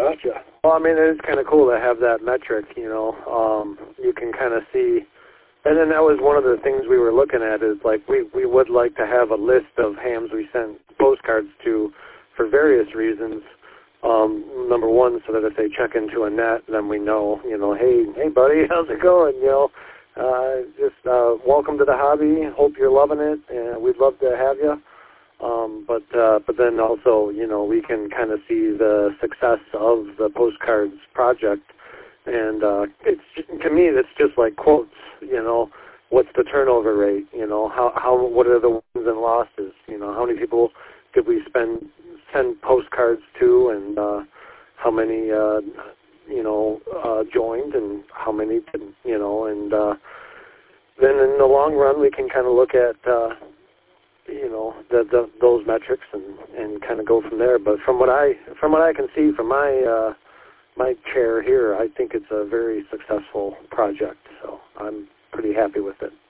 Gotcha. Well, I mean, it's kind of cool to have that metric, you know. You can kind of see, and then that was one of the things we were looking at is, like, we would like to have a list of hams we sent postcards to for various reasons. Number one, so that if they check into a net, then we know, you know, hey buddy, how's it going, you know. Just welcome to the hobby. Hope you're loving it, and we'd love to have you. But then also, you know, we can kind of see the success of the postcards project, and it's, to me, it's just like quotes. You know, what's the turnover rate? You know, what are the wins and losses? You know, how many people did we send postcards to, and how many joined, and how many didn't? You know, and then in the long run, we can kind of look at you know, those metrics and kind of go from there. But from what I can see from my my chair here, I think it's a very successful project. So I'm pretty happy with it.